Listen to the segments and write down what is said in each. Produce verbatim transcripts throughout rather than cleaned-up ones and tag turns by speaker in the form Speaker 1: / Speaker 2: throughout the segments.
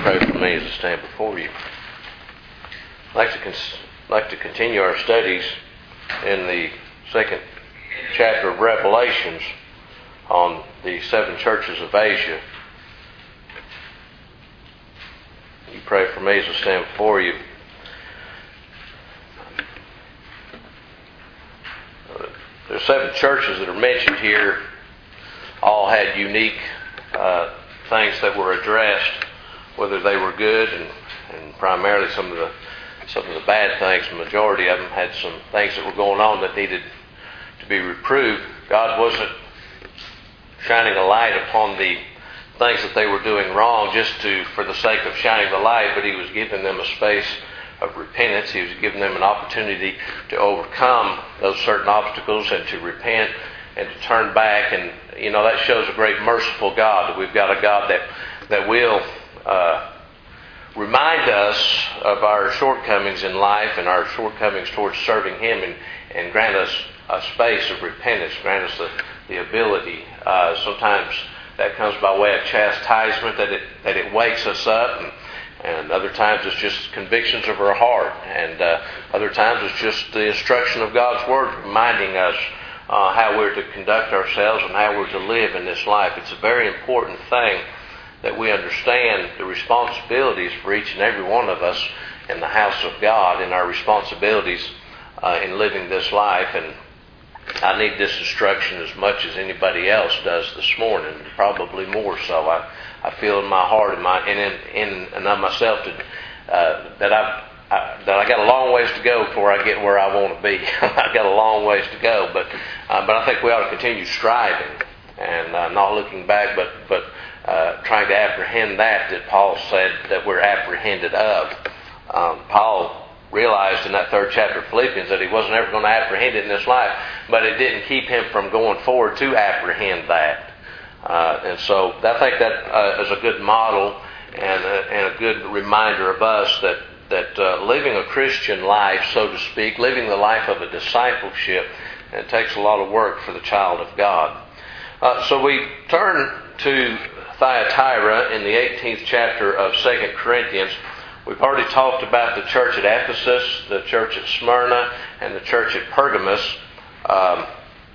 Speaker 1: pray for me as I stand before you. I'd like to, cons- like to continue our studies in the second chapter of Revelations on the seven churches of Asia. You pray for me as I stand before you. There are seven churches that are mentioned here. All had unique uh, things that were addressed, whether they were good and, and primarily some of the some of the bad things. The majority of them had some things that were going on that needed to be reproved. God wasn't shining a light upon the things that they were doing wrong just to for the sake of shining the light, but He was giving them a space of repentance. He was giving them an opportunity to overcome those certain obstacles and to repent and to turn back. And you know, that shows a great merciful God, that we've got a God that that will uh, remind us of our shortcomings in life and our shortcomings towards serving Him, and, and grant us a space of repentance, grant us the, the ability. Uh, sometimes that comes by way of chastisement, that it that it wakes us up, and, and other times it's just convictions of our heart, and uh, other times it's just the instruction of God's Word reminding us uh, how we're to conduct ourselves and how we're to live in this life. It's a very important thing that we understand the responsibilities for each and every one of us in the house of God, and our responsibilities uh, in living this life. And I need this instruction as much as anybody else does this morning, probably more so. I, I feel in my heart and my and in, in and of myself that uh, that I've I, that I got a long ways to go before I get where I want to be. I got a long ways to go, but uh, but I think we ought to continue striving and uh, not looking back, but but uh, trying to apprehend that that Paul said that we're apprehended of. Um, Paul realized in that third chapter of Philippians that he wasn't ever going to apprehend it in this life, but it didn't keep him from going forward to apprehend that. Uh, and so I think that uh, is a good model and a, and a good reminder of us that that uh, living a Christian life, so to speak, living the life of a discipleship, and it takes a lot of work for the child of God. Uh, so we turn to Thyatira in the eighteenth chapter of Second Corinthians. We've already talked about the church at Ephesus, the church at Smyrna, and the church at Pergamos. Um,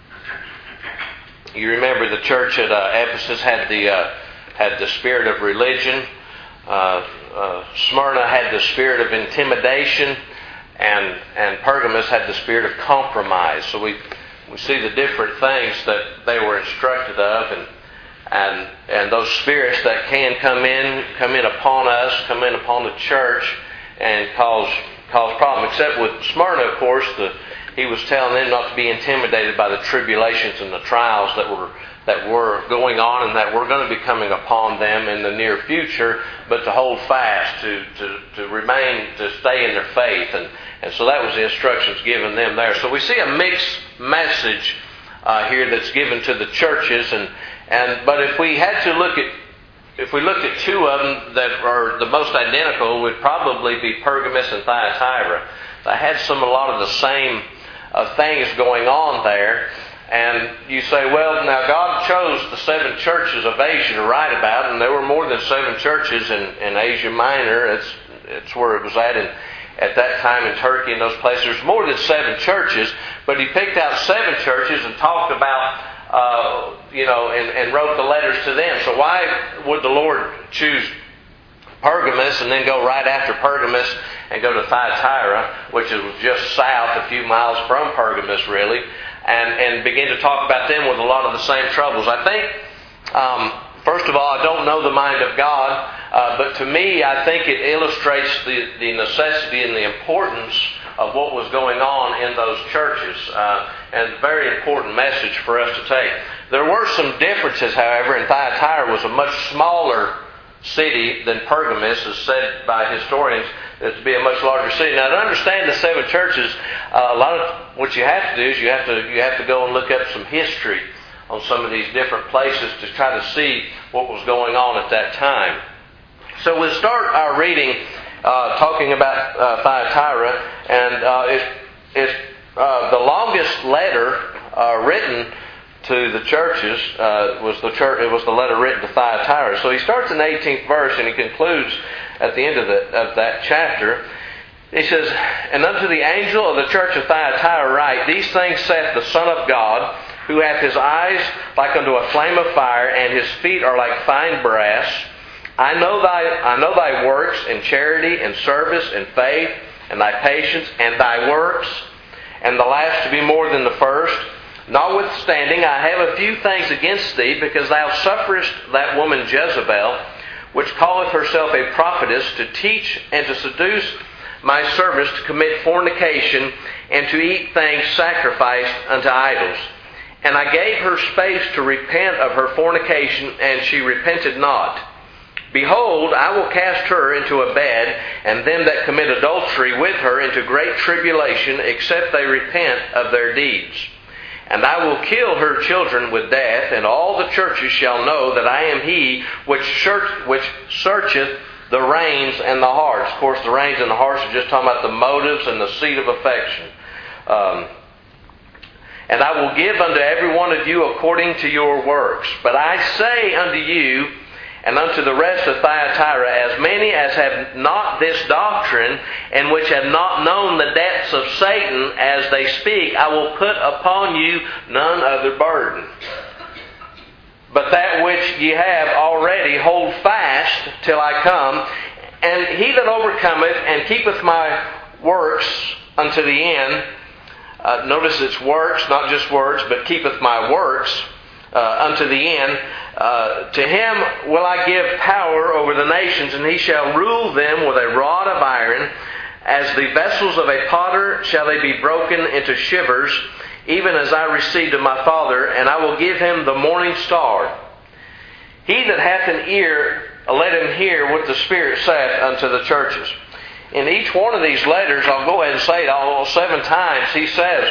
Speaker 1: you remember the church at uh, Ephesus had the uh, had the spirit of religion. Uh, uh, Smyrna had the spirit of intimidation, and and Pergamos had the spirit of compromise. So we we see the different things that they were instructed of, and and and those spirits that can come in come in upon us, come in upon the church, and cause cause problem. Except with Smyrna, of course, the he was telling them not to be intimidated by the tribulations and the trials that were that were going on and that were going to be coming upon them in the near future, but to hold fast, to to, to remain, to stay in their faith. And, and so that was the instructions given them there. So we see a mixed message uh, here that's given to the churches. And, and but if we had to look at, if we looked at two of them that are the most identical, it would probably be Pergamos and Thyatira. They had some, a lot of the same uh, things going on there. And you say, well, now God chose the seven churches of Asia to write about, and there were more than seven churches in, in Asia Minor. It's it's where it was at in, at that time in Turkey and those places. There's more than seven churches, but he picked out seven churches and talked about, uh, you know, and, and wrote the letters to them. So why would the Lord choose Pergamos and then go right after Pergamos and go to Thyatira, which is just south, a few miles from Pergamos, really, and, and begin to talk about them with a lot of the same troubles? I think, um, first of all, I don't know the mind of God, uh, but to me, I think it illustrates the, the necessity and the importance of what was going on in those churches, uh, and a very important message for us to take. There were some differences, however, and Thyatira was a much smaller city than Pergamos, is said by historians that to be a much larger city. Now, to understand the seven churches, uh, a lot of what you have to do is you have to you have to go and look up some history on some of these different places to try to see what was going on at that time. So we'll start our reading uh, talking about uh, Thyatira, and uh, it's, it's uh, the longest letter uh, written to the churches uh, was the church. It was the letter written to Thyatira. So he starts in the eighteenth verse and he concludes at the end of, the, of that chapter. He says, "And unto the angel of the church of Thyatira write, These things saith the Son of God, who hath his eyes like unto a flame of fire, and his feet are like fine brass. I know thy I know thy works, and charity, and service, and faith, and thy patience, and thy works, and the last to be more than the first. Notwithstanding, I have a few things against thee, because thou sufferest that woman Jezebel, which calleth herself a prophetess, to teach and to seduce my servants to commit fornication, and to eat things sacrificed unto idols. And I gave her space to repent of her fornication, and she repented not. Behold, I will cast her into a bed, and them that commit adultery with her into great tribulation, except they repent of their deeds. And I will kill her children with death, and all the churches shall know that I am He which, search, which searcheth the reins and the hearts." Of course, the reins and the hearts are just talking about the motives and the seat of affection. Um, "And I will give unto every one of you according to your works. But I say unto you, and unto the rest of Thyatira, as many as have not this doctrine, and which have not known the depths of Satan as they speak, I will put upon you none other burden. But that which ye have already hold fast till I come. And he that overcometh and keepeth my works unto the end," uh, notice it's works, not just words, but keepeth my works uh, unto the end, Uh, "to him will I give power over the nations, and he shall rule them with a rod of iron. As the vessels of a potter shall they be broken into shivers, even as I received of my Father, and I will give him the morning star. He that hath an ear, let him hear what the Spirit saith unto the churches." In each one of these letters, I'll go ahead and say it all seven times, he says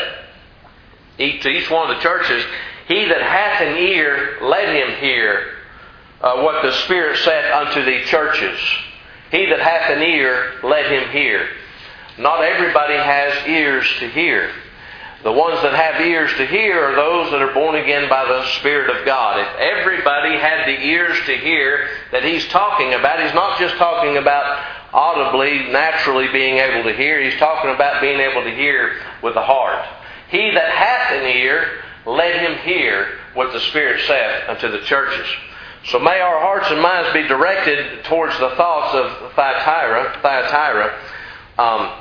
Speaker 1: to each one of the churches, "He that hath an ear, let him hear uh, what the Spirit saith unto the churches." He that hath an ear, let him hear. Not everybody has ears to hear. The ones that have ears to hear are those that are born again by the Spirit of God. If everybody had the ears to hear that He's talking about, He's not just talking about audibly, naturally being able to hear. He's talking about being able to hear with the heart. "He that hath an ear, let him hear what the Spirit saith unto the churches." So may our hearts and minds be directed towards the thoughts of Thyatira. Thyatira. Um,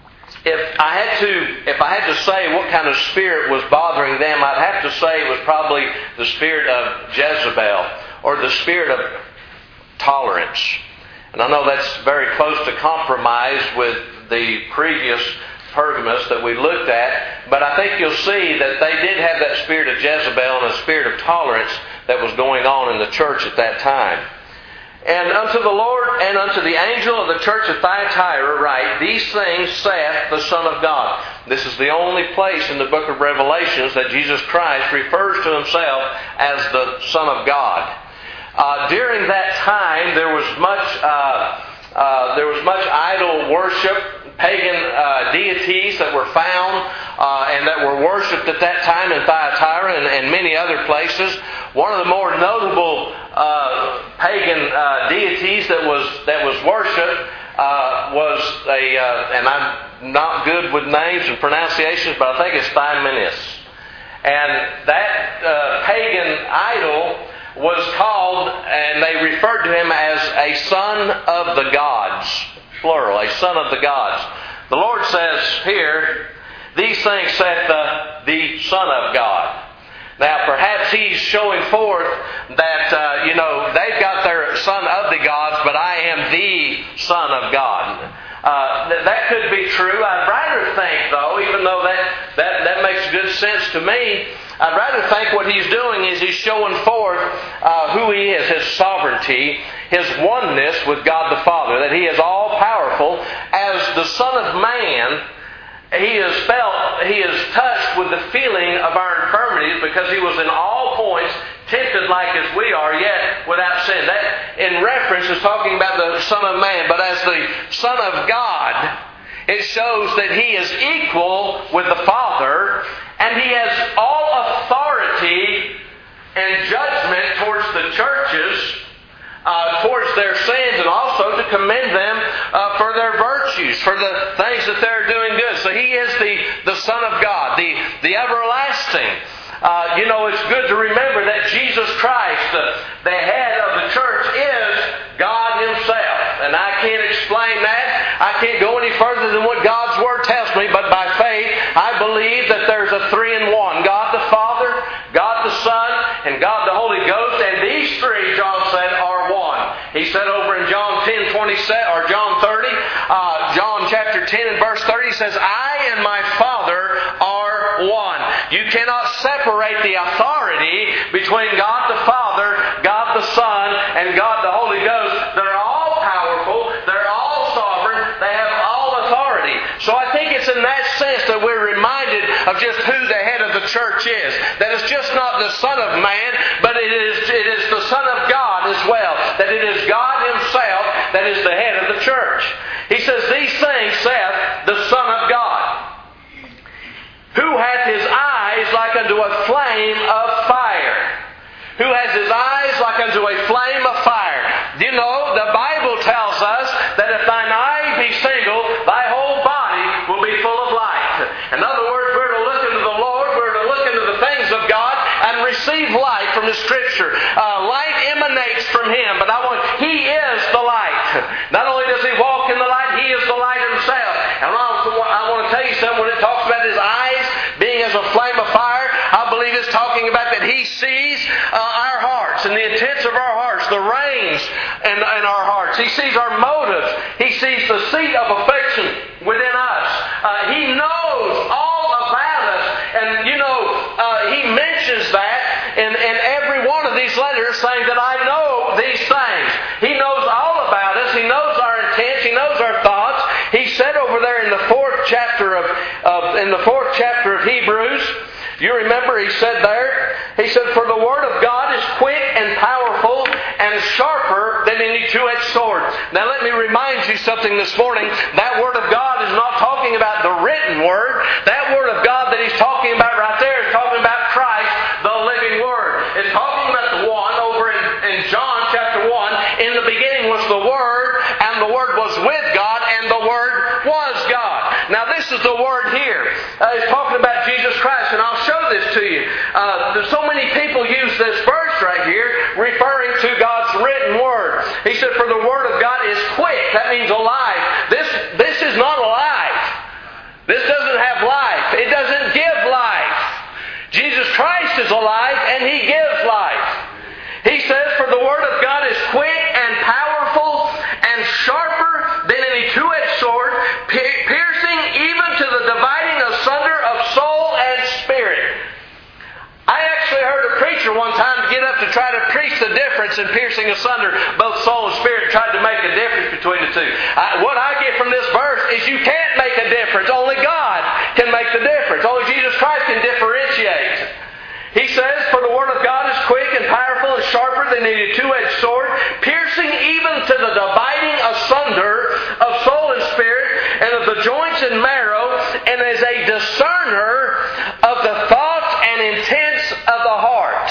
Speaker 1: if I had to, if I had to say what kind of spirit was bothering them, I'd have to say it was probably the spirit of Jezebel, or the spirit of tolerance. And I know that's very close to compromise with the previous Pergamos that we looked at, but I think you'll see that they did have that spirit of Jezebel and a spirit of tolerance that was going on in the church at that time. "And unto the Lord and unto the angel of the church of Thyatira write, These things saith the Son of God." This is the only place in the book of Revelations that Jesus Christ refers to Himself as the Son of God. Uh, during that time, there was much uh, uh, there was much idol worship. Pagan uh, deities that were found uh, and that were worshipped at that time in Thyatira and, and many other places. One of the more notable uh, pagan uh, deities that was that was worshipped uh, was a, uh, and I'm not good with names and pronunciations, but I think it's Thyminus. And that uh, pagan idol was called, and they referred to him as a son of the gods. Plural, a son of the gods. The Lord says here, "These things saith the, the Son of God." Now, perhaps He's showing forth that, uh, you know, they've got their son of the gods, but I am the Son of God. Uh, th- that could be true. I'd rather think, though, even though that, that, that makes good sense to me, I'd rather think what He's doing is He's showing forth uh, who He is, His sovereignty, His oneness with God the Father, that He is all-powerful. As the Son of Man, He is felt, He is touched with the feeling of our infirmities, because He was in all points tempted like as we are, yet without sin. That, in reference, is talking about the Son of Man. But as the Son of God, it shows that He is equal with the Father, and He has all authority and judgment towards the churches uh, towards their sins, and also to commend them uh, for their virtues, for the things that they're doing good. So He is the, the Son of God, the, the everlasting. Uh, you know, it's good to remember that Jesus Christ, the, the head of the church, is God Himself. And I can't explain that. I can't go any further than what God's Word tells me, but by faith, I believe that there's a three in one. God the Father, God the Son, and God the Holy Ghost. And these three, John said, are one. He said over in John ten twenty-seven, or John thirty, uh, John chapter ten and verse thirty, he says, I and my Father are one. You cannot separate the authority between God the Father, God the Son, and God the Holy Ghost. They're all powerful. They're all sovereign. They have all authority. So I think it's in that sense that we're reminded of just who the head of the church is. That it's just not the Son of man, but it is, it is the Son of God as well. That it is God Himself that is the head of the church. He says, these things saith the Son of God, who hath His eyes like unto a flame of fire. Who has His eyes like unto a flame of fire. You know, the Bible tells us that if thine eye be single, thy whole body will be full of light. In other words, we're to look into the Lord, we're to look into the things of God, and receive light from the Scripture. Uh, light emanates from Him, but I want, He is the light. Not only does He walk in the light, He is the light Himself. And I want to tell you something, when it talks about His eyes being as a flame of fire, I believe it's talking about that He sees uh, our hearts and the intents of our hearts, the reins in, in our hearts. He sees our motives. He sees the seat of affection within us. Uh, he knows all about us. And, you know, uh, He mentions that in, in every one of these letters, saying that I know these things. He knows all about us. He knows our intents. He knows our thoughts. He said over there in the fourth chapter of, of in the fourth chapter of Hebrews, you remember He said there, He said, for the Word of God is quick and powerful and sharper than any two-edged sword. Now let me remind you something this morning. That Word of God is not talking about the written Word. That Word of God that He's talking about right there is talking about Christ, the living Word. It's talking about the one over in, in John chapter one. In the beginning was the Word, and the Word was with God, and the Word was God. Now this is the Word here. Uh, it's talking about Jesus Christ, and I'll show this to you. Uh, there's so many people use this verse right here, referring to God's written Word. He said, for the Word of God is quick. That means alive. This, this is not alive. This doesn't have life. It doesn't give life. Jesus Christ is alive, and He gives life. He says, for the Word of God is quick and powerful and sharper than any two-edged sword, piercing even to the dividing asunder of soul and spirit. I actually heard a preacher one time get up to try to preach the difference in piercing asunder both soul and spirit, tried to make a difference between the two. I, what I get from this verse is you can't make a difference. Only God can make the difference. Only Jesus Christ can differentiate. He says, for the Word of God is quick and powerful and sharper than any two-edged sword, piercing even to the dividing asunder of soul and spirit, and of the joints and marrow, and is a discerner of the thoughts and intents of the heart.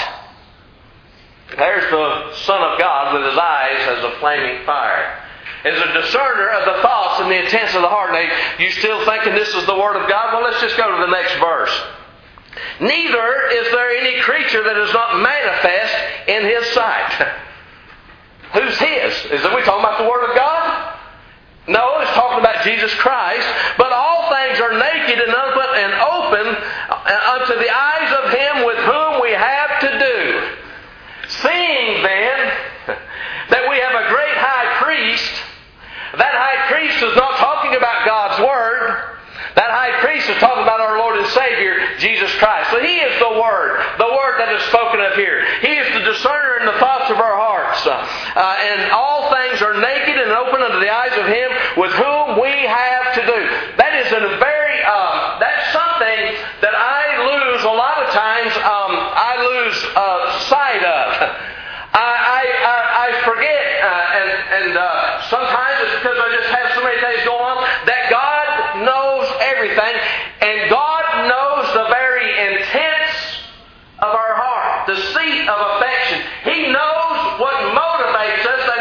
Speaker 1: There's the Son of God with His eyes as a flaming fire. Is a discerner of the thoughts and the intents of the heart. Now, you still thinking this is the Word of God? Well, let's just go to the next verse. Neither is there any creature that is not manifest in His sight. Who's His? Is it we talking about the Word of God? No, it's talking about Jesus Christ. But all things are naked and open, and open unto the eyes of Him with whom we have to do. Seeing then that we have a great high priest, that high priest is not talking about God's Word. That high priest is talking about our Lord and Savior, Jesus Christ. So He is the Word, the Word that is spoken of here. He is the discerner in the thoughts of our hearts. Uh, and all things are naked and open unto the eyes of Him with whom we have to do. That is a very, uh, that's something that I lose a lot of times, um, I lose uh, sight of. I, I, I, I forget, uh, and, and uh, sometimes it's because I just have so many things going on, that God knows everything, and God knows the very intents of our heart, the seat of affection. He knows what motivates us.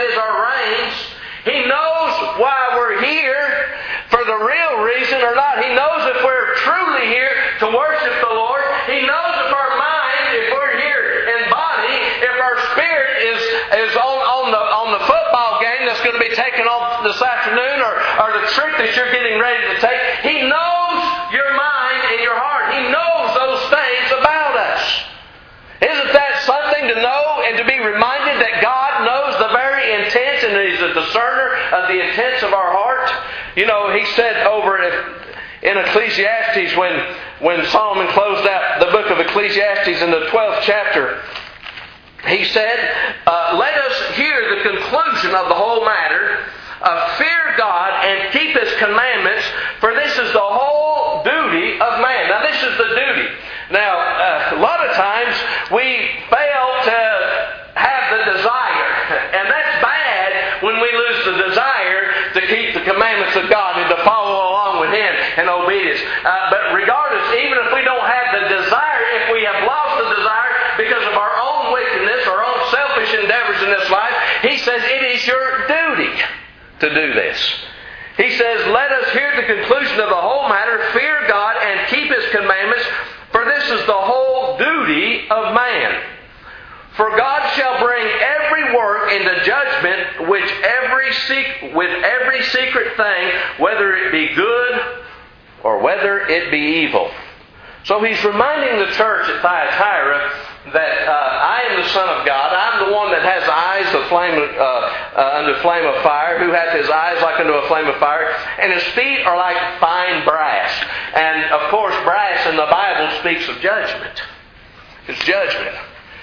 Speaker 1: why we're here for the real reason or not. He knows if we're truly here to worship the Lord. He knows if our mind, if we're here in body, if our spirit is, is on, on, the, on the football game that's going to be taken off this afternoon, or, or the trip that you're getting ready to take. He knows your mind and your heart. He knows those things about us. Isn't that something to know and to be reminded that God knows the very intents and He's a discerner of the intents of our heart? You know, He said over in Ecclesiastes, when, when Solomon closed out the book of Ecclesiastes in the twelfth chapter, he said, uh, let us hear the conclusion of the whole matter, uh, fear God and keep His commandments, for this is the whole duty of man. Now this is the duty. Now, uh, a lot of times we fail to have the desire, and that's bad when we lose the desire to keep the commandments of God and to follow along with Him in obedience. Uh, but regardless, even if we don't have the desire, if we have lost the desire because of our own wickedness, our own selfish endeavors in this life, He says it is your duty to do this. He says, let us hear the conclusion of the whole matter, fear God and keep His commandments, for this is the whole duty of man. For God shall bring every work into judgment which every sec- with every secret thing, whether it be good or whether it be evil. So He's reminding the church at Thyatira that uh, I am the Son of God. I'm the one that has eyes of flame, uh, uh, under flame of fire, who hath His eyes like unto a flame of fire, and His feet are like fine brass. And of course, brass in the Bible speaks of judgment. It's judgment.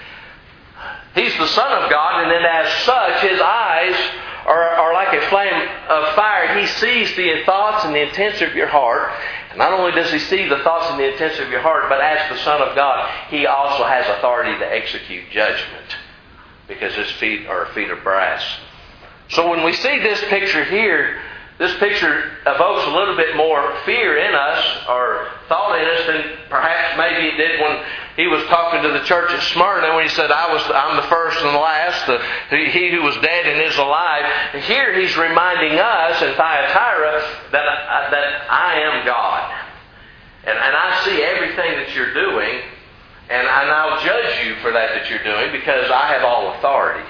Speaker 1: He's the Son of God, and then as such, His eyes are, are like a flame of fire. He sees the thoughts and the intents of your heart. And not only does He see the thoughts and the intents of your heart, but as the Son of God, He also has authority to execute judgment, because His feet are feet of brass. So when we see this picture here, this picture evokes a little bit more fear in us, or thought in us, than perhaps maybe it did when He was talking to the church at Smyrna, when He said, I was, I'm the first and the last, the, He who was dead and is alive. And here He's reminding us in Thyatira that, I, that I am God. And, and I see everything that you're doing, and, and I'll judge you for that that you're doing, because I have all authority.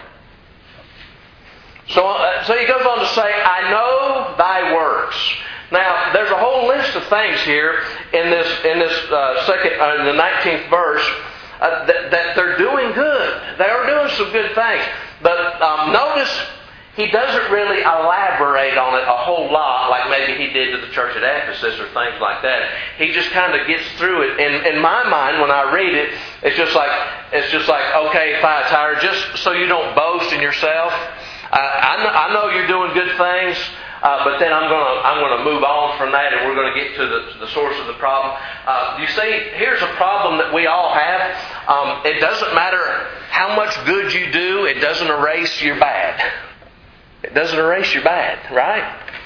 Speaker 1: So, uh, so he goes on to say, I know thy works. Now, there's a whole list of things here in this in this uh, second, uh, in the nineteenth verse, uh, that, that they're doing good. They are doing some good things. But um, notice he doesn't really elaborate on it a whole lot, like maybe he did to the church at Ephesus or things like that. He just kind of gets through it. In, in my mind, when I read it, it's just like it's just like, okay, Thyatira, just so you don't boast in yourself. Uh, I, know, I know you're doing good things, uh, but then I'm going to I'm going to move on from that, and we're going to get to the, the source of the problem. Uh, you see, here's a problem that we all have. Um, it doesn't matter how much good you do; it doesn't erase your bad. It doesn't erase your bad, right?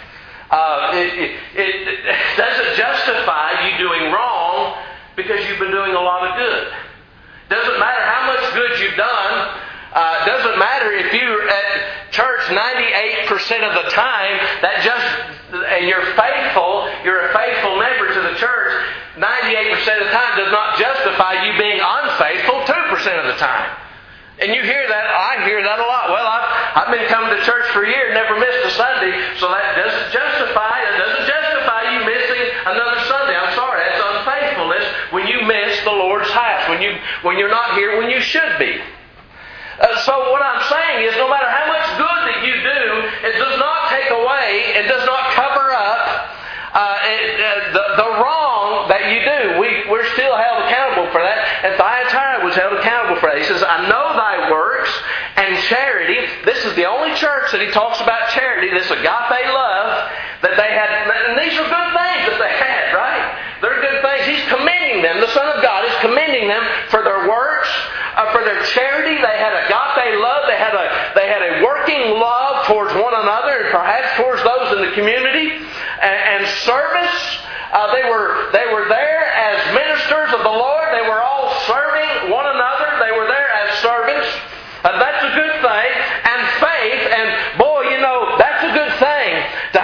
Speaker 1: Uh, it, it, it, it doesn't justify you doing wrong because you've been doing a lot of good. It doesn't matter how much good you've done. Uh, doesn't matter if you're at church ninety-eight percent of the time, that just and you're faithful, you're a faithful member to the church, ninety-eight percent of the time does not justify you being unfaithful two percent of the time. And you hear that, I hear that a lot. Well, I've, I've been coming to church for a year, never missed a Sunday, so that doesn't justify, it doesn't justify you missing another Sunday. I'm sorry, that's unfaithfulness when you miss the Lord's house, when you when you're not here when you should be. Uh, so what I'm saying is, no matter how much good that you do, it does not take away, it does not cover up uh, it, uh, the, the wrong that you do. We, we're still held accountable for that. And Thyatira was held accountable for that. He says, I know thy works and charity. This is the only church that he talks about charity, this agape love that they had. And these are good things that they had, right? They're good things. He's commending them. The Son of God is commending them for their works, uh, for their charity. They had agape love. They had a they had a working love towards one another, and perhaps towards those in the community, and, and service. Uh, they were they were there as ministers of the Lord. They were all serving one another. They were there as servants. Uh, that's a good thing. And faith, and boy, you know, that's a good thing to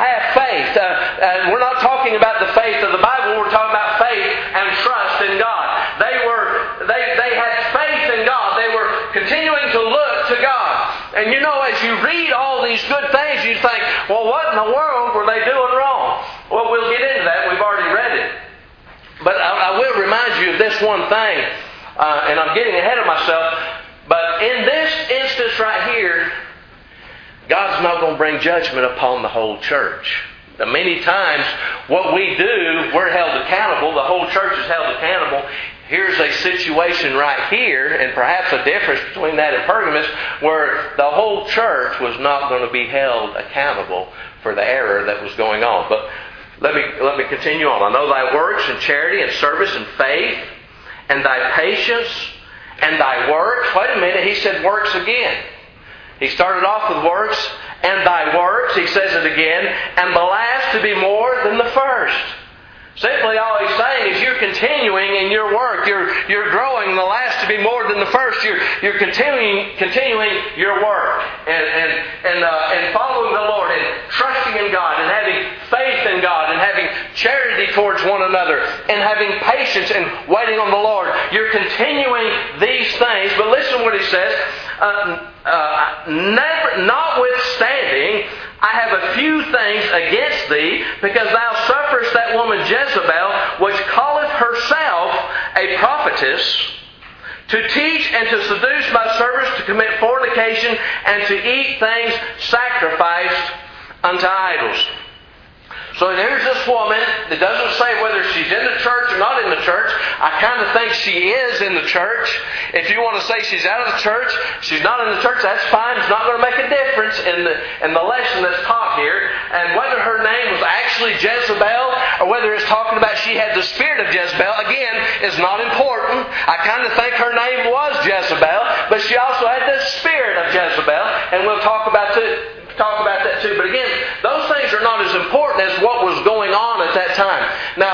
Speaker 1: well, what in the world were they doing wrong? Well, we'll get into that. We've already read it. But I, I will remind you of this one thing, uh, and I'm getting ahead of myself. But in this instance right here, God's not going to bring judgment upon the whole church. Now, many times, what we do, we're held accountable. The whole church is held accountable. Here's a situation right here, and perhaps a difference between that and Pergamos, where the whole church was not going to be held accountable for the error that was going on. But let me let me continue on. I know thy works and charity and service and faith and thy patience and thy works. Wait a minute, he said works again. He started off with works and thy works. He says it again. And the last to be more than the first. Simply all he's saying is you're continuing in your work. You're, you're growing. The last to be more than the first. You're, you're continuing, continuing your work. And, and, and, uh, and following the Lord. And trusting in God. And having faith in God. And having charity towards one another. And having patience and waiting on the Lord. You're continuing these things. But listen what he says. Uh, uh, never, notwithstanding, I have a few things against thee, because thou sufferest that woman Jezebel, which calleth herself a prophetess, to teach and to seduce my servants to commit fornication and to eat things sacrificed unto idols. So here's this woman that doesn't say whether she's in the church or not in the church. I kind of think she is in the church. If you want to say she's out of the church, she's not in the church, that's fine. It's not going to make a difference in the in the lesson that's taught here. And whether her name was actually Jezebel or whether it's talking about she had the spirit of Jezebel, again, is not important. I kind of think her name was Jezebel, but she also had the spirit of Jezebel, and we'll talk about the talk about that too. But again, those things are not as important as what was going on at that time. Now,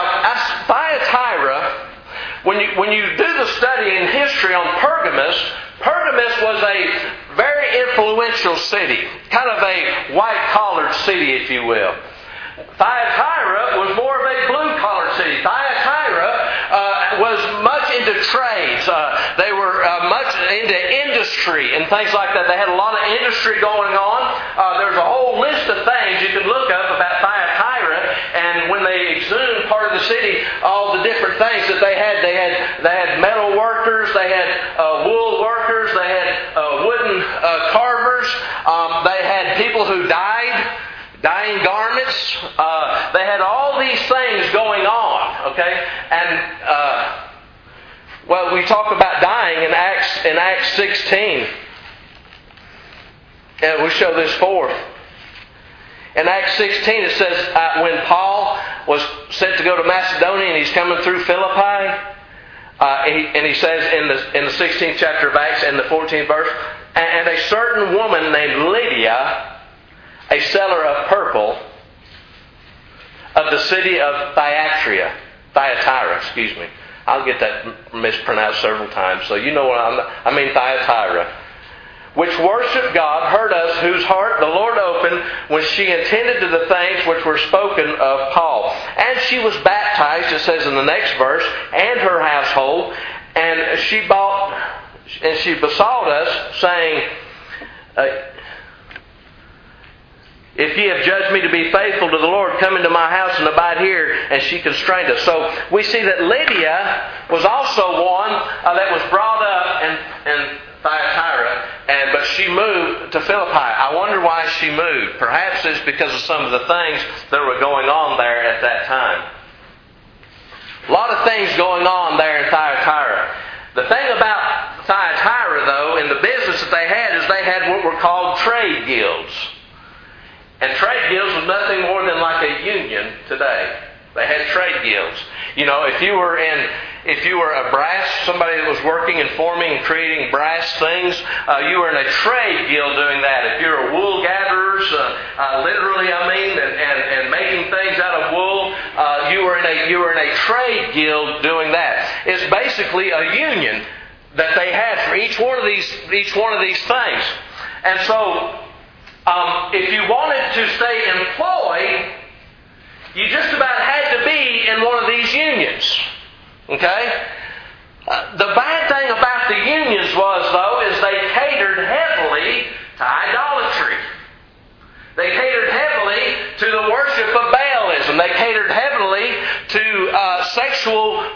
Speaker 1: Thyatira, when you when you do the study in history on Pergamos, Pergamos was a very influential city, kind of a white-collared city, if you will. Thyatira was more of a blue-collar city. Thyatira uh, was much into trades. Uh, they were uh, much into industry and things like that. They had a lot of industry going on. Uh, there's a whole list of things you can look up about Thyatira. And when they exhumed part of the city, all the different things that they had, they had they had metal workers, they had uh, wool workers, they had uh, wooden uh, carvers, um, they had people who died. Dyeing garments. Uh, they had all these things going on. Okay? And, uh, well, we talk about dying in Acts, in Acts sixteen. And we show this forth. In Acts sixteen it says, uh, when Paul was sent to go to Macedonia and he's coming through Philippi, uh, and, he, and he says in the, in the sixteenth chapter of Acts, in the fourteenth verse, and a certain woman named Lydia, a seller of purple, of the city of Thyatira, Thyatira, excuse me. I'll get that mispronounced several times, so you know what I'm, I mean Thyatira. Which worshiped God, heard us, whose heart the Lord opened when she attended to the things which were spoken of Paul. And she was baptized, it says in the next verse, and her household, and she bought, and she besought us, saying, uh, if ye have judged me to be faithful to the Lord, come into my house and abide here. And she constrained us. So we see that Lydia was also one uh, that was brought up in, in Thyatira, and but she moved to Philippi. I wonder why she moved. Perhaps it's because of some of the things that were going on there at that time. A lot of things going on there in Thyatira. The thing about Thyatira, though, in the business that they had, is they had what were called trade guilds. And trade guilds was nothing more than like a union today. They had trade guilds. You know, if you were in, if you were a brass, somebody that was working and forming and creating brass things, uh, you were in a trade guild doing that. If you were wool gatherers, uh, uh, literally, I mean, and, and, and making things out of wool, uh, you were in a you were in a trade guild doing that. It's basically a union that they had for each one of these each one of these things. And so, Um, if you wanted to stay employed, you just about had to be in one of these unions. Okay? Uh, the bad thing about the unions was, though, is they catered heavily to idolatry. They catered heavily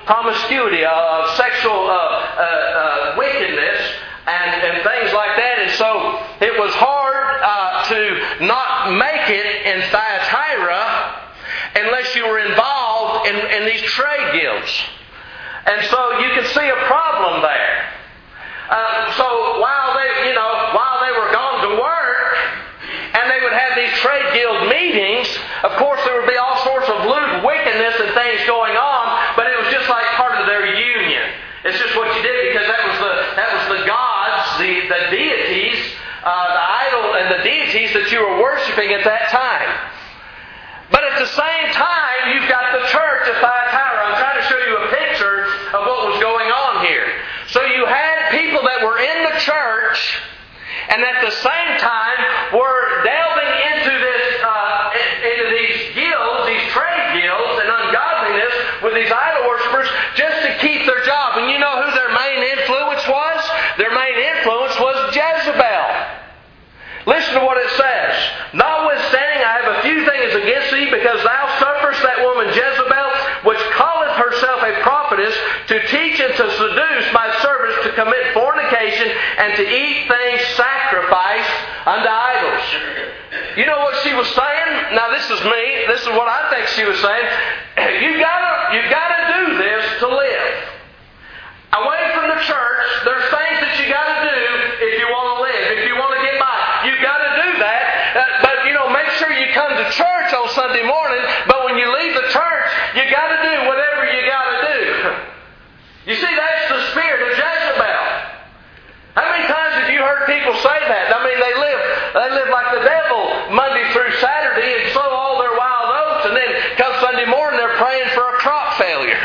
Speaker 1: promiscuity, of sexual uh, uh, uh, wickedness, and, and things like that. And so it was hard uh, to not make it in Thyatira unless you were involved in, in these trade guilds. And so you can see a problem there. Uh, so while they, you know, while they were gone to work, and they would have these trade guild meetings, of course there would be all sorts of lewd wickedness and things going on, but it was just like part of their union. It's just what you did because that was the that was the gods, the the deities, uh, the idol and the deities that you were worshiping at that time. But at the same time, you've got the church of Thyatira. I'm trying to show you a picture of what was going on here. So you had people that were in the church, and at the same time were delving into this, uh, into these guilds, these trade guilds, and ungodliness with these idol worshippers, just to keep their job. And you know who their main influence was? Their main influence was Jezebel. Listen to what it says. Notwithstanding, I have a few things against thee, because thou sufferest that woman Jezebel, which calleth herself a prophetess, to teach and to seduce my servants to commit fornication and to eat things sacrificed unto idols. You know what she was saying? Now this is me. This is what I think she was saying. You gotta, you gotta do this to live. Away from the church, there's things that you gotta do if you want to live, if you want to get by. You gotta do that. Uh, but you know, make sure you come to church on Sunday morning. But when you leave the church, you gotta do whatever you gotta do. You see, that's the spirit of Jezebel. How many times have you heard people say that? I mean, they live, they live like the devil Monday through Saturday and sow all their wild oats, and then come Sunday morning they're praying for a crop failure.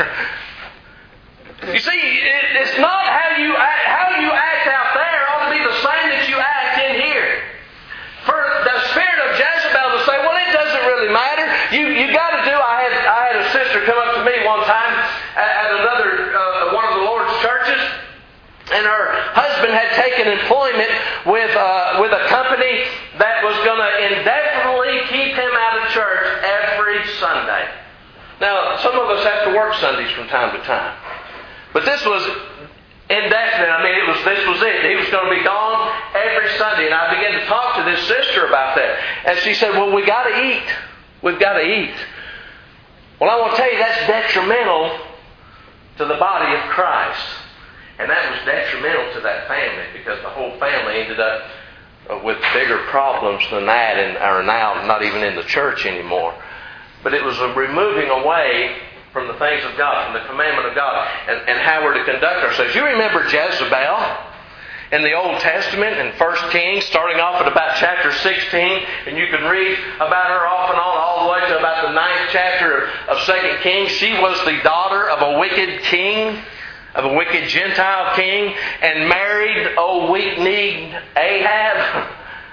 Speaker 1: You see, it, it's not how you act, how you act out there ought to be the same that you act in here. For the spirit of Jezebel to say, well, it doesn't really matter. You you got to do. I had I had a sister come up to me one time at, at another uh, one of the Lord's churches, and her husband had taken employment with uh, with a company that was going to indefinitely keep him out of church every Sunday. Now, some of us have to work Sundays from time to time. But this was indefinite. I mean, it was this was it. He was going to be gone every Sunday. And I began to talk to this sister about that. And she said, well, we got to eat. We've got to eat. Well, I want to tell you, that's detrimental to the body of Christ. And that was detrimental to that family, because the whole family ended up with bigger problems than that and are now not even in the church anymore. But it was a removing away from the things of God, from the commandment of God, and, and how we're to conduct ourselves. You remember Jezebel in the Old Testament in First Kings, starting off at about chapter sixteen, and you can read about her off and on all the way to about the ninth chapter of, of Second Kings. She was the daughter of a wicked king, of a wicked Gentile king, and married old weak-kneed Ahab,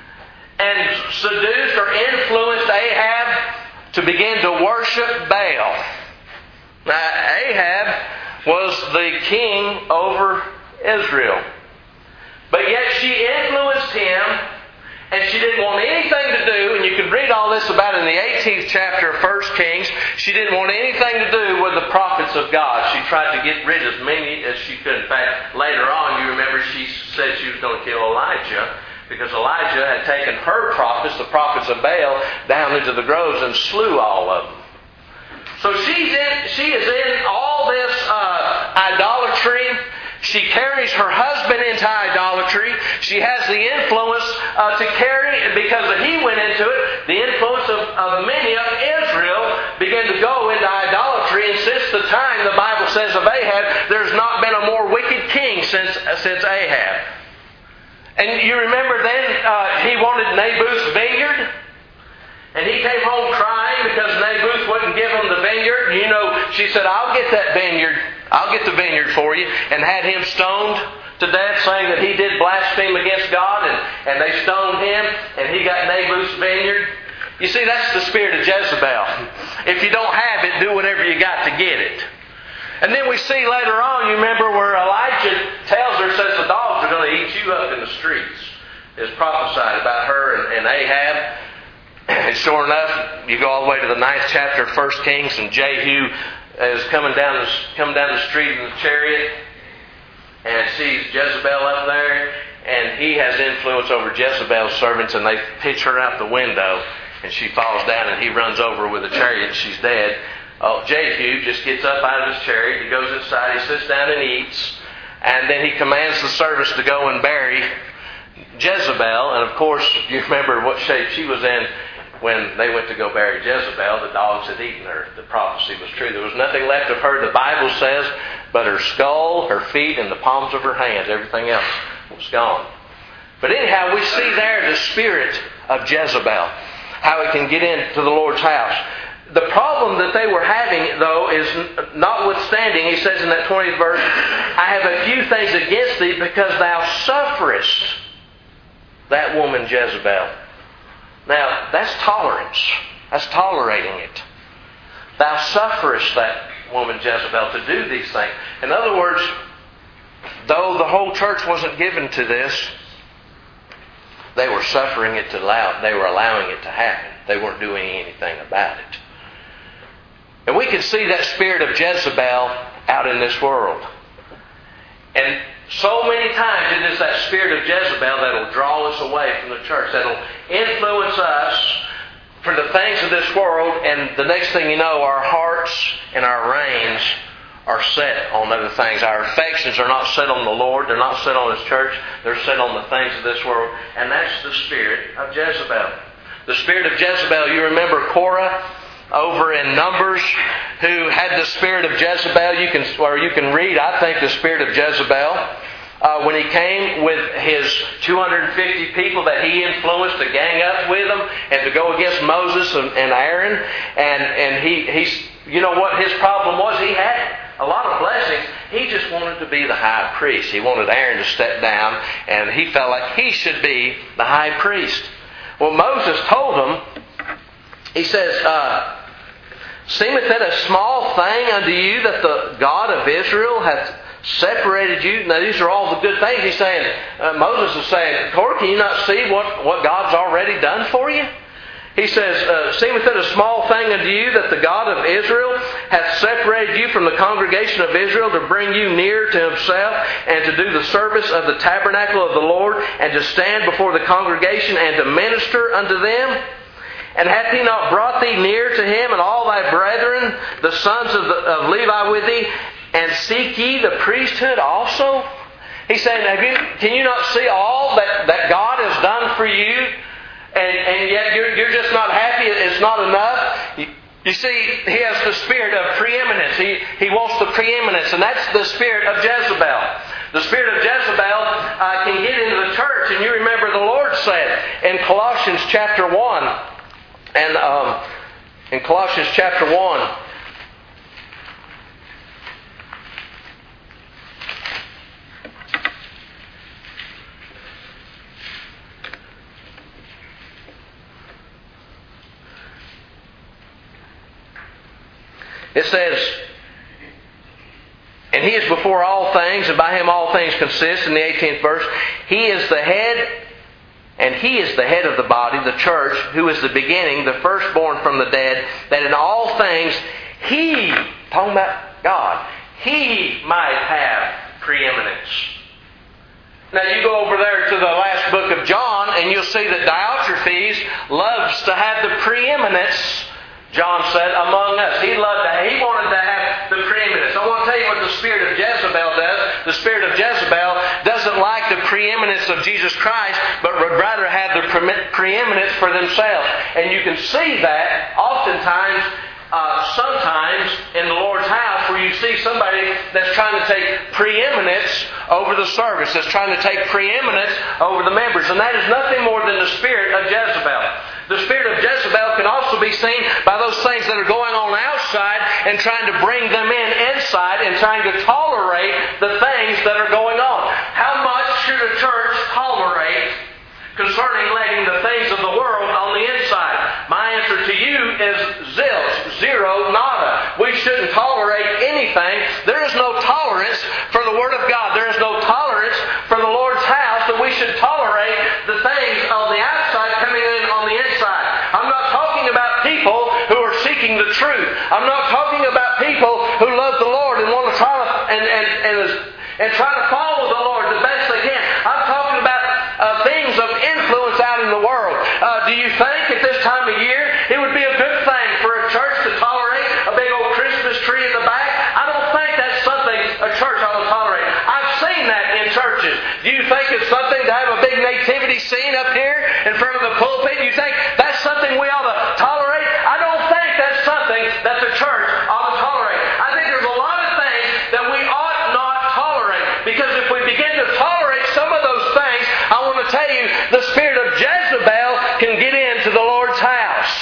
Speaker 1: and seduced or influenced Ahab to begin to worship Baal. Now, Ahab was the king over Israel. But yet she influenced him, and she didn't want anything to do, and you can read all this about in the eighteenth chapter of First Kings. She didn't want anything to do with the prophets of God. She tried to get rid of as many as she could. In fact, later on, you remember she said she was going to kill Elijah, because Elijah had taken her prophets, the prophets of Baal, down into the groves and slew all of them. So she's in, she is in all this uh, idolatry. She carries her husband into idolatry. She has the influence uh, to carry, because he went into it, the influence of, of many of Israel began to go into idolatry. And since the time, the Bible says, of Ahab, there's not been a more wicked king since, uh, since Ahab. And you remember then uh, he wanted Naboth's vineyard. And he came home crying because Naboth wouldn't give him the vineyard. You know, she said, I'll get that vineyard. I'll get the vineyard for you. And had him stoned to death, saying that he did blaspheme against God. And, and they stoned him, and he got Naboth's vineyard. You see, that's the spirit of Jezebel. If you don't have it, do whatever you got to get it. And then we see later on, you remember where Elijah tells her, says the dogs are going to eat you up in the streets. It's prophesied about her and, and Ahab. And sure enough, you go all the way to the ninth chapter of First Kings, and Jehu is coming down the, coming down the street in the chariot and sees Jezebel up there, and he has influence over Jezebel's servants, and they pitch her out the window, and she falls down, and he runs over with a chariot, and she's dead. Oh, Jehu just gets up out of his chariot, he goes inside, he sits down and eats, and then he commands the servants to go and bury Jezebel. And of course, you remember what shape she was in when they went to go bury Jezebel. The dogs had eaten her. The prophecy was true. There was nothing left of her, the Bible says, but her skull, her feet, and the palms of her hands. Everything else was gone. But anyhow, we see there the spirit of Jezebel, how it can get into the Lord's house. The problem that they were having, though, is notwithstanding, he says in that twentieth verse, I have a few things against thee, because thou sufferest that woman Jezebel. Now, that's tolerance. That's tolerating it. Thou sufferest that woman Jezebel to do these things. In other words, though the whole church wasn't given to this, they were suffering it to allow, they were allowing it to happen. They weren't doing anything about it. And we can see that spirit of Jezebel out in this world. And so many times it is that spirit of Jezebel that will draw us away from the church, that will influence us for the things of this world, and the next thing you know, our hearts and our reins are set on other things. Our affections are not set on the Lord, they're not set on His church, they're set on the things of this world, and that's the spirit of Jezebel. The spirit of Jezebel, you remember Korah over in Numbers, who had the spirit of Jezebel. You can, or you can read, I think, the spirit of Jezebel. Uh, when he came with his two hundred fifty people that he influenced to gang up with him and to go against Moses and, and Aaron, and and he he's you know what his problem was? He had a lot of blessings. He just wanted to be the high priest. He wanted Aaron to step down, and he felt like he should be the high priest. Well, Moses told him, he says, uh, seemeth it a small thing unto you that the God of Israel hath separated you? Now, these are all the good things. He's saying, uh, Moses is saying, Korah, can you not see what, what God's already done for you? He says, uh, seemeth it a small thing unto you that the God of Israel hath separated you from the congregation of Israel to bring you near to Himself, and to do the service of the tabernacle of the Lord, and to stand before the congregation, and to minister unto them? And hath He not brought thee near to Him, and all thy brethren, the sons of, the, of Levi with thee, and seek ye the priesthood also? He's saying, have you, can you not see all that, that God has done for you? And, and yet you're, you're just not happy. It's not enough. You, you see, he has the spirit of preeminence. He, he wants the preeminence, and that's the spirit of Jezebel. The spirit of Jezebel uh, can get into the church. And you remember the Lord said in Colossians chapter one, and um, in Colossians chapter one, it says, and He is before all things, and by Him all things consist, in the eighteenth verse. He is the head, and He is the head of the body, the church, who is the beginning, the firstborn from the dead, that in all things He, talking about God, He might have preeminence. Now you go over there to the last book of John, and you'll see that Diotrephes loves to have the preeminence, John said, among us. He loved to, he wanted to have the preeminence. I want to tell you what the spirit of Jezebel does. The spirit of Jezebel doesn't like the preeminence of Jesus Christ, but would rather have the preeminence for themselves. And you can see that oftentimes, uh, sometimes in the Lord's house, where you see somebody that's trying to take preeminence over the service, that's trying to take preeminence over the members. And that is nothing more than the spirit of Jezebel. The spirit of Jezebel can also be seen by those things that are going on outside and trying to bring them in inside and trying to tolerate the things that are going on. How much should a church tolerate concerning letting the things of the world on the inside? My answer to you is zilch, zero, nada. We shouldn't tolerate anything. There is no tolerance for the Word of God. There is no tolerance for the Lord's house that we should tolerate the things on the outside coming in on the inside. I'm not talking about people who are seeking speaking the truth. I'm not talking about people who love the Lord and want to try to, and, and, and, and try to follow the Lord the best they can. I'm talking about uh, things of influence out in the world. Uh, do you think at this time of year it would be a good thing for a church to tolerate a big old Christmas tree in the back? I don't think that's something a church ought to tolerate. I've seen that in churches. Do you think it's something to have a big nativity scene up here in front of the pulpit? You think that's something we ought to tolerate? I don't think that's something that the church ought to tolerate. I think there's a lot of things that we ought not tolerate. Because if we begin to tolerate some of those things, I want to tell you, the spirit of Jezebel can get into the Lord's house.